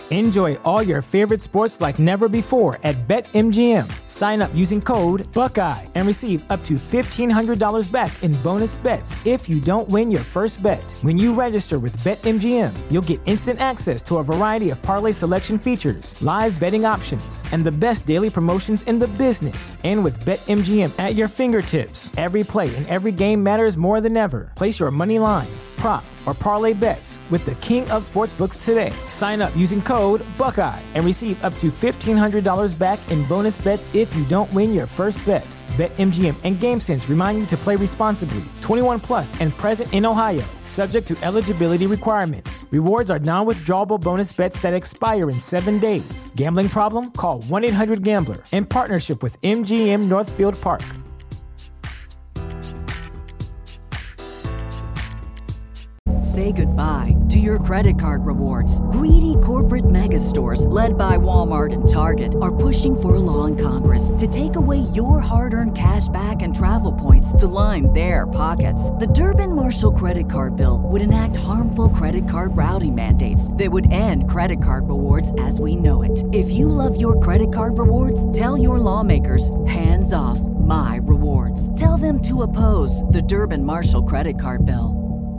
Enjoy all your favorite sports like never before at BetMGM. Sign up using code Buckeye and receive up to $1,500 back in bonus bets if you don't win your first bet. When you register with BetMGM, you'll get instant access to a variety of parlay selection features, live betting options, and the best daily promotions in the business. And with BetMGM at your fingertips, every play and every game matters more than ever. Place your money line, prop, or parlay bets with the king of sportsbooks today. Sign up using code Buckeye and receive up to $1,500 back in bonus bets if you don't win your first bet. BetMGM and GameSense remind you to play responsibly. 21 plus and present in Ohio, subject to eligibility requirements. Rewards are non-withdrawable bonus bets that expire in 7 days. Gambling problem? Call 1-800-GAMBLER. In partnership with MGM Northfield Park. Say goodbye to your credit card rewards. Greedy corporate mega stores, led by Walmart and Target, are pushing for a law in Congress to take away your hard-earned cash back and travel points to line their pockets. The Durbin-Marshall credit card bill would enact harmful credit card routing mandates that would end credit card rewards as we know it. If you love your credit card rewards, tell your lawmakers, hands off my rewards. Tell them to oppose the Durbin-Marshall credit card bill.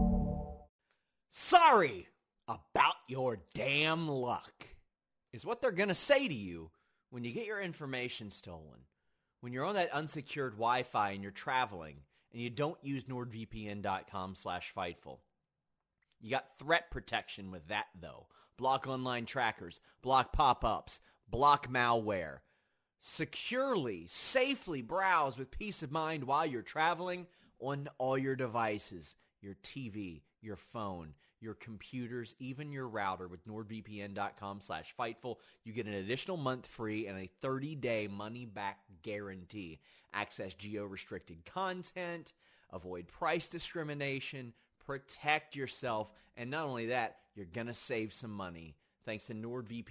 Sorry about your damn luck is what they're going to say to you when you get your information stolen, when you're on that unsecured Wi-Fi and you're traveling and you don't use NordVPN.com/Fightful. You got threat protection with that, though. Block online trackers, block pop-ups, block malware. Securely, safely browse with peace of mind while you're traveling on all your devices, your TV, your phone, your computers, even your router with NordVPN.com/Fightful. You get an additional month free and a 30-day money-back guarantee. Access geo-restricted content, avoid price discrimination, protect yourself, and not only that, you're going to save some money thanks to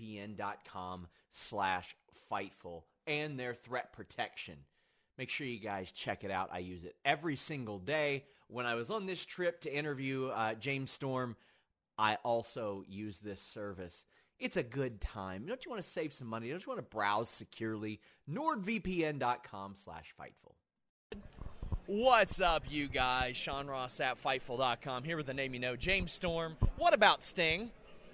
NordVPN.com/Fightful and their threat protection. Make sure you guys check it out. I use it every single day. When I was on this trip to interview James Storm, I also used this service. It's a good time. Don't you want to save some money? Don't you want to browse securely? NordVPN.com/Fightful. What's up, you guys? Sean Ross at Fightful.com here with the name you know, James Storm. What about Sting?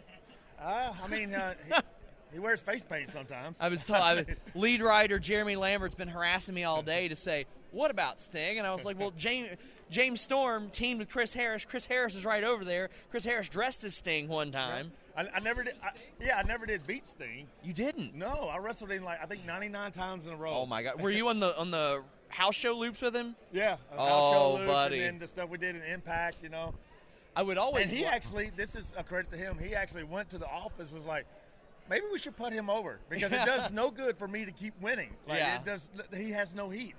He wears face paint sometimes. I was told, lead writer Jeremy Lambert's been harassing me all day to say, what about Sting? And I was like, well, James Storm teamed with Chris Harris. Chris Harris is right over there. Chris Harris dressed as Sting one time. I never did. I never did beat Sting. You didn't? No, I wrestled him I think 99 times in a row. Oh my God! Were you on the house show loops with him? Yeah. House show loops, buddy. And then the stuff we did in Impact, I would always. And he actually, this is a credit to him. He actually went to the office, was like, maybe we should put him over because it does no good for me to keep winning. He has no heat.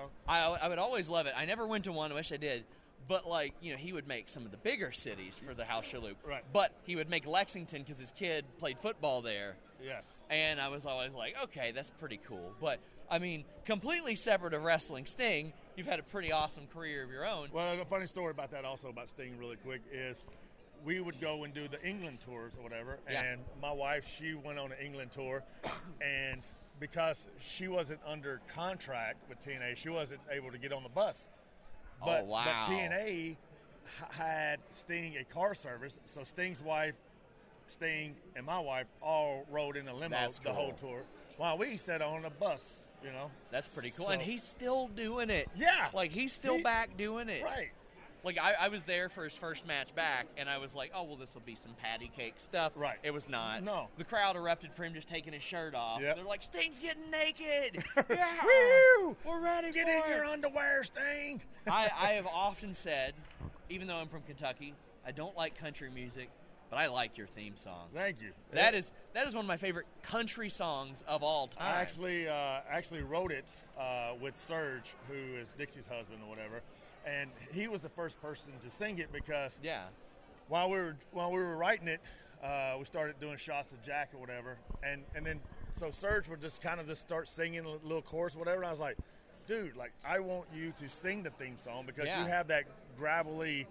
I would always love it. I never went to one. I wish I did. But, he would make some of the bigger cities for the house show loop. Right. But he would make Lexington because his kid played football there. Yes. And I was always like, okay, that's pretty cool. But, completely separate of wrestling Sting, you've had a pretty awesome career of your own. Well, a funny story about that also, about Sting really quick, is we would go and do the England tours or whatever, and my wife, she went on an England tour, and because she wasn't under contract with TNA, she wasn't able to get on the bus. But TNA had Sting a car service, so Sting's wife, Sting, and my wife all rode in a limo the whole tour, while we sat on a bus, That's pretty cool. So, and he's still doing it. Yeah. He's still back doing it. Right. I was there for his first match back, and I was like, oh, well, this will be some patty cake stuff. Right. It was not. No. The crowd erupted for him just taking his shirt off. Yep. They're like, Sting's getting naked. Yeah. Woo! We're ready Get for it. in your underwear, Sting. I have often said, even though I'm from Kentucky, I don't like country music, but I like your theme song. Thank you. That is one of my favorite country songs of all time. I actually wrote it with Serge, who is Dixie's husband or whatever. And he was the first person to sing it because while we were writing it, we started doing shots of Jack or whatever, and then so Serge would just kind of start singing a little chorus or whatever. And I was like, dude, I want you to sing the theme song because you have that gravelly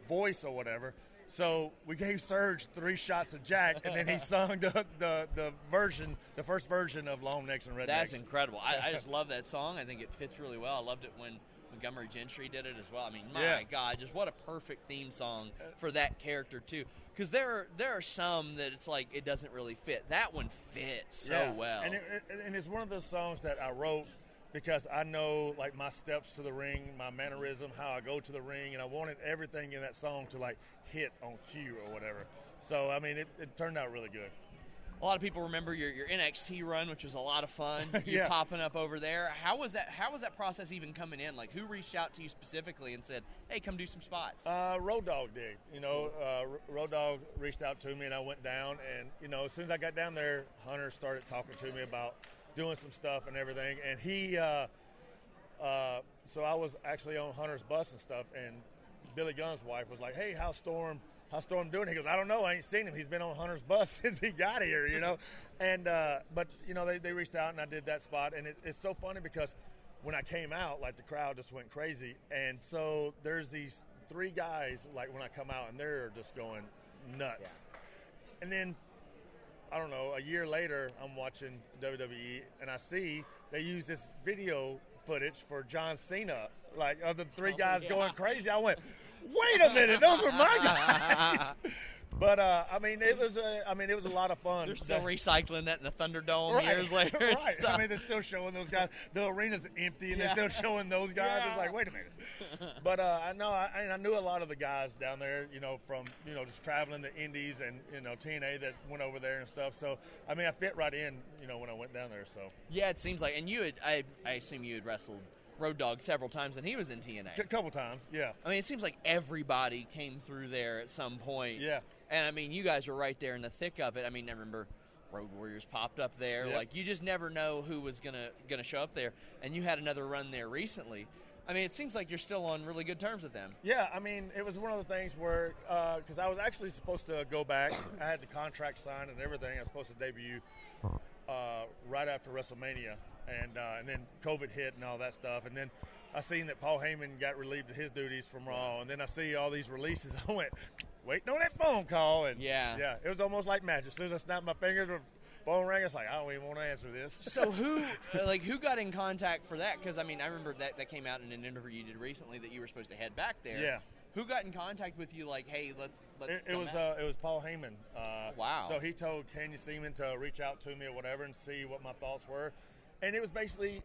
voice or whatever. So we gave Serge 3 shots of Jack, and then he sung the first version of Long Necks and Rednecks. That's incredible. I just love that song. I think it fits really well. I loved it when Montgomery Gentry did it as well. I mean, my God, just what a perfect theme song for that character too. Because there are some that it's like it doesn't really fit. That one fits so well. And it's one of those songs that I wrote because I know, like, my steps to the ring, my mannerism, how I go to the ring, and I wanted everything in that song to, like, hit on cue or whatever. So, I mean, it turned out really good. A lot of people remember your NXT run, which was a lot of fun. You popping up over there. How was that process even coming in? Like, who reached out to you specifically and said, "Hey, come do some spots"? Road Dogg did. Road Dogg reached out to me, and I went down. And as soon as I got down there, Hunter started talking to me about doing some stuff and everything. And he, so I was actually on Hunter's bus and stuff. And Billy Gunn's wife was like, "Hey, how's Storm doing?" He goes, "I don't know. I ain't seen him. He's been on Hunter's bus since he got here, And, but, they reached out and I did that spot. And it's so funny because when I came out, like, the crowd just went crazy. And so there's these 3 guys, like, when I come out, and they're just going nuts. Yeah. And then, I don't know, a year later, I'm watching WWE and I see they use this video footage for John Cena, like, of the 3 guys going crazy. I went, wait a minute, those were my guys. But it was a lot of fun. They're still recycling that in the Thunderdome years later. Right. I mean, they're still showing those guys. The arena's empty, and they're still showing those guys. Yeah. It's like, wait a minute. But I knew a lot of the guys down there, from just traveling the Indies and TNA that went over there and stuff. So I mean, I fit right in, when I went down there. So yeah, it seems like. And you had, I assume you had wrestled Road Dogg several times, and he was in TNA. A couple times, yeah. I mean, it seems like everybody came through there at some point. Yeah. And, I mean, you guys were right there in the thick of it. I mean, I remember Road Warriors popped up there. Yep. Like, you just never know who was gonna show up there. And you had another run there recently. I mean, it seems like you're still on really good terms with them. Yeah, I mean, it was one of the things where, because I was actually supposed to go back. I had the contract signed and everything. I was supposed to debut right after WrestleMania. And then COVID hit and all that stuff. And then I seen that Paul Heyman got relieved of his duties from Raw. And then I see all these releases. I went, waiting on that phone call. And yeah, it was almost like magic. As soon as I snapped my fingers, the phone rang. It's like, I don't even want to answer this. So who got in contact for that? Because, I mean, I remember that came out in an interview you did recently that you were supposed to head back there. Yeah. Who got in contact with you like, hey, let's it was Paul Heyman. Wow. So he told Kenya Seaman to reach out to me or whatever and see what my thoughts were. And it was basically,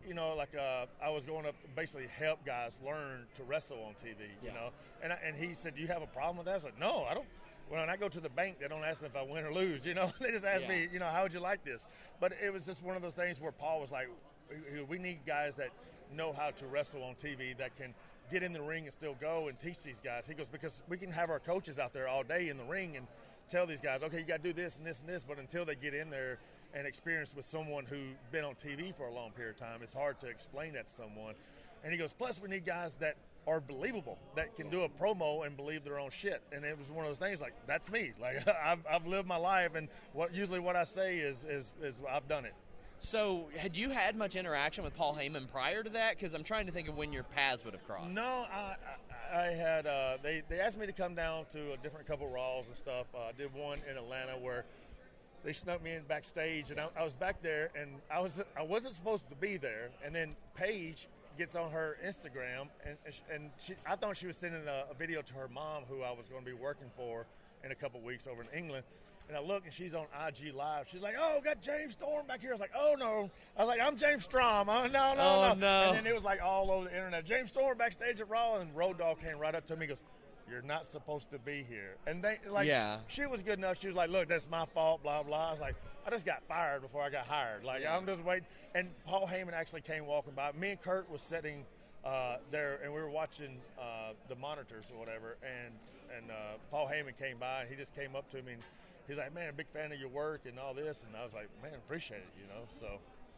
I was going to basically help guys learn to wrestle on TV, And he said, "Do you have a problem with that?" I was like, "No, I don't." When I go to the bank, they don't ask me if I win or lose, They just ask me, how would you like this? But it was just one of those things where Paul was like, we need guys that know how to wrestle on TV, that can get in the ring and still go and teach these guys. He goes, because we can have our coaches out there all day in the ring and tell these guys, okay, you got to do this and this and this, but until they get in there and experience with someone who's been on TV for a long period of time, it's hard to explain that to someone. And he goes, plus we need guys that are believable, that can do a promo and believe their own shit. And it was one of those things like, that's me. Like, I've lived my life, and usually what I say is I've done it. So had you had much interaction with Paul Heyman prior to that? Because I'm trying to think of when your paths would have crossed. No, I had they asked me to come down to a different couple Raws and stuff. I did one in Atlanta where they snuck me in backstage, and I was back there, and I wasn't supposed to be there. And then Paige gets on her Instagram, and I thought she was sending a video to her mom, who I was going to be working for in a couple weeks over in England. And I look, and she's on IG Live. She's like, "Oh, got James Storm back here." I was like, "Oh, no." I was like, "I'm James Strom." Oh, no. And then it was like all over the internet. James Storm backstage at Raw, and Road Dogg came right up to me and goes, "You're not supposed to be here." And she was good enough. She was like, "Look, that's my fault, blah, blah." I was like, I just got fired before I got hired. Like, I'm just waiting. And Paul Heyman actually came walking by. Me and Kurt was sitting there, and we were watching the monitors or whatever. And Paul Heyman came by, and he just came up to me, and he's like, "Man, a big fan of your work and all this." And I was like, "Man, appreciate it, So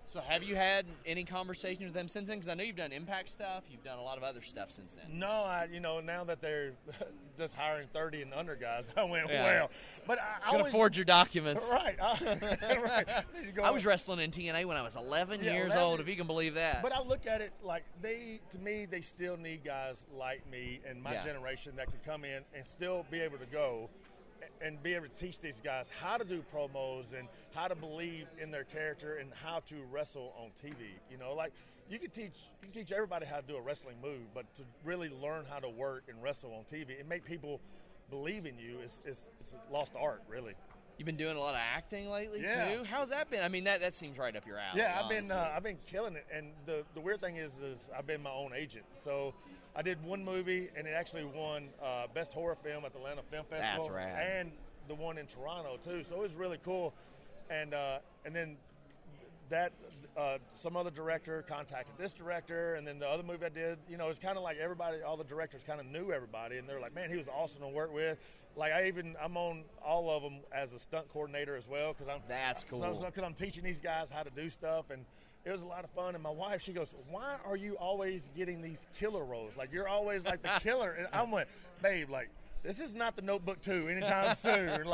So have you had any conversations with them since then? Because I know you've done Impact stuff. You've done a lot of other stuff since then. No, now that they're just hiring 30 and under guys, I went, well. But I always forge your documents. Right. Right. I was wrestling in TNA when I was 11 years old, if you can believe that. But I look at it like to me, they still need guys like me and my generation that can come in and still be able to go and be able to teach these guys how to do promos and how to believe in their character and how to wrestle on TV. You know, like you can teach everybody how to do a wrestling move, but to really learn how to work and wrestle on TV and make people believe in you is a lost art, really. You've been doing a lot of acting lately too. How's that been? I mean, that seems right up your alley. Yeah, I've been killing it, and the weird thing is I've been my own agent. So I did one movie, and it actually won Best Horror Film at the Atlanta Film Festival. That's rad. And the one in Toronto too. So it was really cool. And then that some other director contacted this director, and then the other movie I did, you know, it's kind of like everybody, all the directors kind of knew everybody, and they're like, man, he was awesome to work with. Like I'm on all of them as a stunt coordinator as well, because that's cool. Because I'm teaching these guys how to do stuff, and it was a lot of fun. And my wife, she goes, why are you always getting these killer roles? Like, you're always like the killer. And I went, babe, like, this is not The Notebook 2 anytime soon.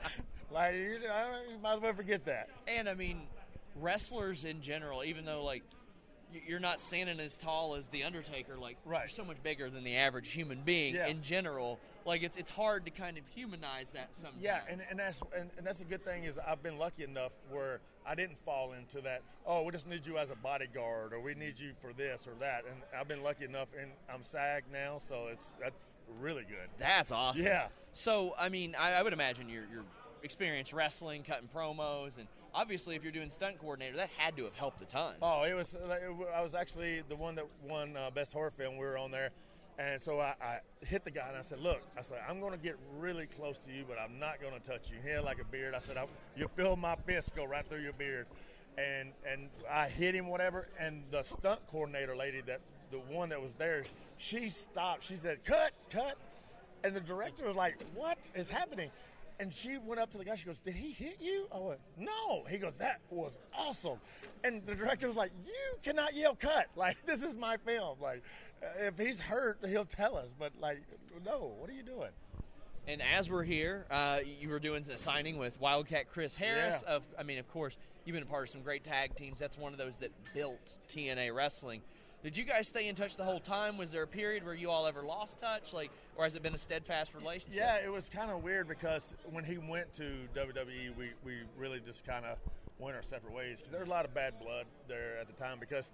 Like you might as well forget that. And I mean, wrestlers in general, even though like you're not standing as tall as the Undertaker, like you're so much bigger than the average human being in general. Like it's hard to kind of humanize that sometimes. Yeah, and that's a good thing is I've been lucky enough where I didn't fall into that. Oh, we just need you as a bodyguard, or we need you for this or that. And I've been lucky enough, and I'm SAG now, so that's really good. That's awesome. Yeah. So I mean, I would imagine you're experienced wrestling, cutting promos, and obviously if you're doing stunt coordinator, that had to have helped a ton. Oh, I was actually the one that won Best Horror Film. We were on there, and so I hit the guy and I said, look, I'm going to get really close to you, but I'm not going to touch you. He had like a beard. I said, you feel my fist go right through your beard, and I hit him, whatever, and the stunt coordinator lady, the one that was there, she stopped. She said, cut, and the director was like, what is happening? And she went up to the guy. She goes, did he hit you? I went, no. He goes, that was awesome. And the director was like, you cannot yell cut. Like, this is my film. Like, if he's hurt, he'll tell us. But, like, no, what are you doing? And as we're here, you were doing a signing with Wildcat Chris Harris. Yeah. Of course, you've been a part of some great tag teams. That's one of those that built TNA Wrestling. Did you guys stay in touch the whole time? Was there a period where you all ever lost touch, or has it been a steadfast relationship? Yeah, it was kind of weird because when he went to WWE, we really just kind of went our separate ways because there was a lot of bad blood there at the time because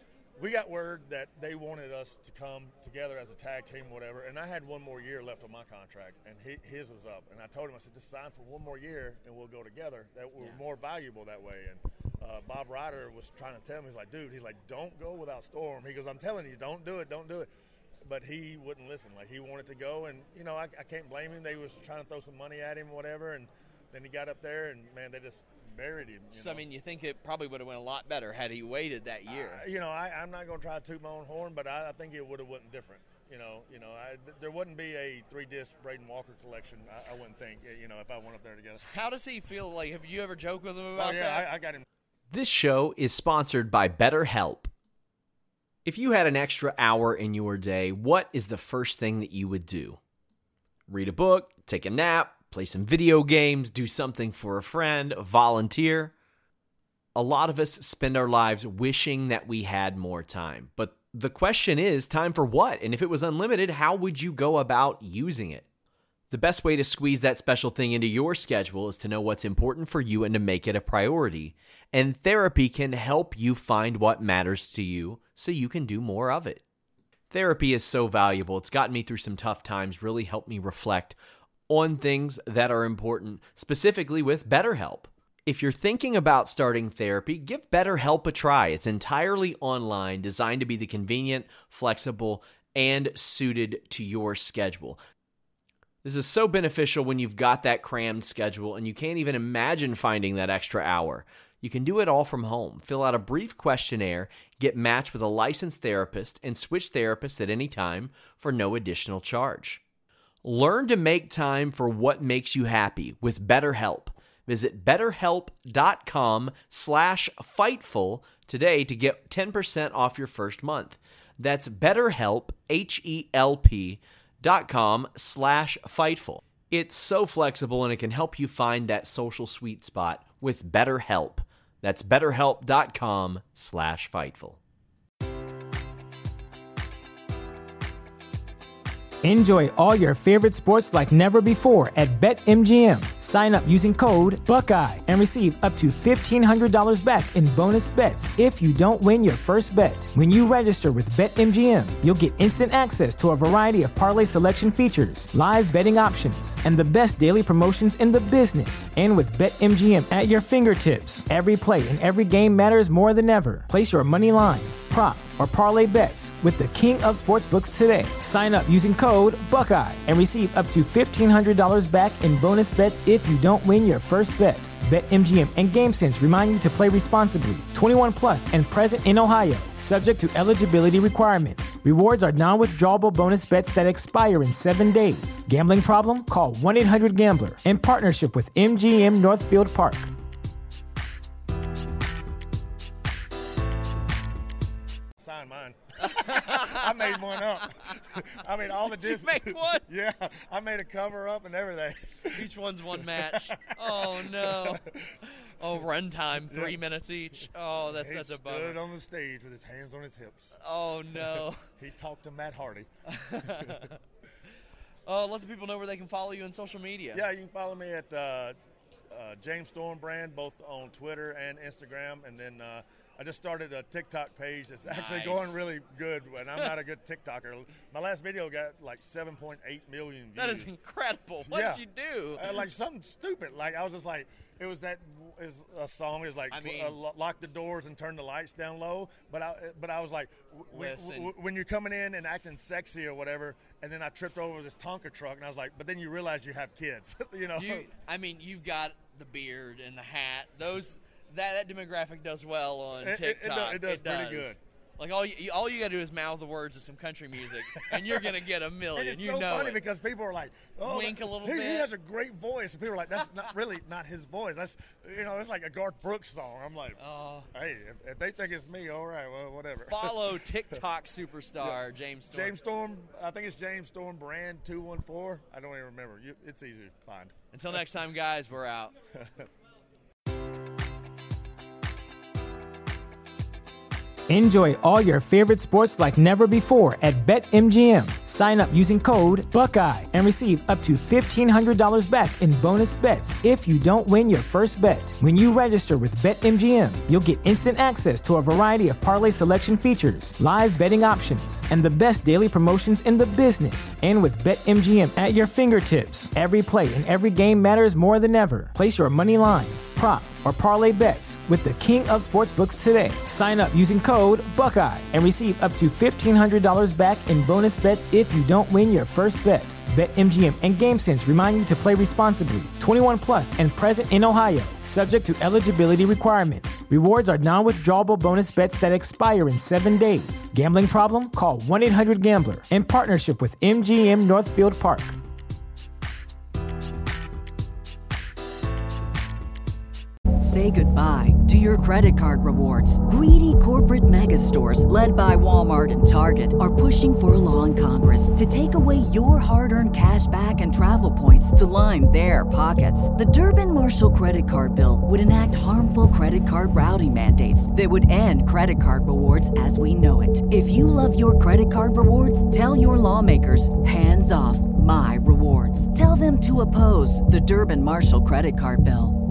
we got word that they wanted us to come together as a tag team, whatever, and I had one more year left on my contract, and his was up. And I told him, I said, just sign for one more year, and we'll go together. That we're more valuable that way. And Bob Ryder was trying to tell me, he's like, don't go without Storm. He goes, I'm telling you, don't do it. But he wouldn't listen. Like, he wanted to go, and, you know, I can't blame him. They was trying to throw some money at him, whatever, and then he got up there, and, man, they just buried him. So, I mean, you think it probably would have went a lot better had he waited that year? I'm not going to try to toot my own horn, but I think it would have went different. There wouldn't be a 3-disc Braden Walker collection, I wouldn't think, if I went up there together. How does he feel? Like, have you ever joked with him about that? Yeah, I got him. This show is sponsored by BetterHelp. If you had an extra hour in your day, what is the first thing that you would do? Read a book, take a nap, play some video games, do something for a friend, volunteer. A lot of us spend our lives wishing that we had more time. But the question is, time for what? And if it was unlimited, how would you go about using it? The best way to squeeze that special thing into your schedule is to know what's important for you and to make it a priority. And therapy can help you find what matters to you so you can do more of it. Therapy is so valuable. It's gotten me through some tough times, really helped me reflect on things that are important, specifically with BetterHelp. If you're thinking about starting therapy, give BetterHelp a try. It's entirely online, designed to be the convenient, flexible, and suited to your schedule. This is so beneficial when you've got that crammed schedule and you can't even imagine finding that extra hour. You can do it all from home. Fill out a brief questionnaire, get matched with a licensed therapist, and switch therapists at any time for no additional charge. Learn to make time for what makes you happy with BetterHelp. Visit BetterHelp.com/Fightful today to get 10% off your first month. That's BetterHelp, HELP.com/Fightful. It's so flexible and it can help you find that social sweet spot with BetterHelp. That's BetterHelp.com/Fightful. Enjoy all your favorite sports like never before at BetMGM. Sign up using code Buckeye and receive up to $1,500 back in bonus bets if you don't win your first bet. When you register with BetMGM, you'll get instant access to a variety of parlay selection features, live betting options, and the best daily promotions in the business. And with BetMGM at your fingertips, every play and every game matters more than ever. Place your money line, prop, or parlay bets with the king of sportsbooks today. Sign up using code Buckeye and receive up to $1,500 back in bonus bets if you don't win your first bet. BetMGM and GameSense remind you to play responsibly. 21 plus and present in Ohio, subject to eligibility requirements. Rewards are non-withdrawable bonus bets that expire in 7 days. Gambling problem? Call 1-800-GAMBLER in partnership with MGM Northfield Park. Mine. I made one up. I mean, all the Did you make one? Yeah, I made a cover up and everything. Each one's one match. Oh no. Oh, runtime 3 minutes each. Oh, that's such a bummer. He stood on the stage with his hands on his hips. Oh no. He talked to Matt Hardy. Let the people know where they can follow you on social media. Yeah, you can follow me at James Storm Brand, both on Twitter and Instagram, and then I just started a TikTok page that's actually going really good, and I'm not a good TikToker. My last video got like 7.8 million views. That is incredible. What did you do? Like something stupid. Like I was just like, it was a song. It was like, lock the doors and turn the lights down low. But I was like, when you're coming in and acting sexy or whatever, and then I tripped over this Tonka truck, and I was like, but then you realize you have kids, you know. You've got the beard and the hat. That demographic does well on TikTok. It does pretty good. Like all you got to do is mouth the words of some country music, and you're gonna get a million. And it's so funny because people are like, "Oh, wink a little bit." He has a great voice, and people are like, "That's not really not his voice. That's it's like a Garth Brooks song." I'm like, "Hey, if they think it's me, all right, well, whatever." Follow TikTok superstar James Storm. James Storm. I think it's James Storm Brand 214. I don't even remember. It's easy to find. Until next time, guys, we're out. Enjoy all your favorite sports like never before at BetMGM. Sign up using code Buckeye and receive up to $1,500 back in bonus bets if you don't win your first bet. When you register with BetMGM, you'll get instant access to a variety of parlay selection features, live betting options, and the best daily promotions in the business. And with BetMGM at your fingertips, every play and every game matters more than ever. Place your money line, prop, or parlay bets with the king of sportsbooks today. Sign up using code Buckeye and receive up to $1,500 back in bonus bets if you don't win your first bet. BetMGM and GameSense remind you to play responsibly. 21 plus and present in Ohio, subject to eligibility requirements. Rewards are non-withdrawable bonus bets that expire in 7 days. Gambling problem? Call 1-800-GAMBLER in partnership with MGM Northfield Park. Say goodbye to your credit card rewards. Greedy corporate mega stores, led by Walmart and Target, are pushing for a law in Congress to take away your hard-earned cash back and travel points to line their pockets. The Durbin-Marshall credit card bill would enact harmful credit card routing mandates that would end credit card rewards as we know it. If you love your credit card rewards, tell your lawmakers, hands off my rewards. Tell them to oppose the Durbin-Marshall credit card bill.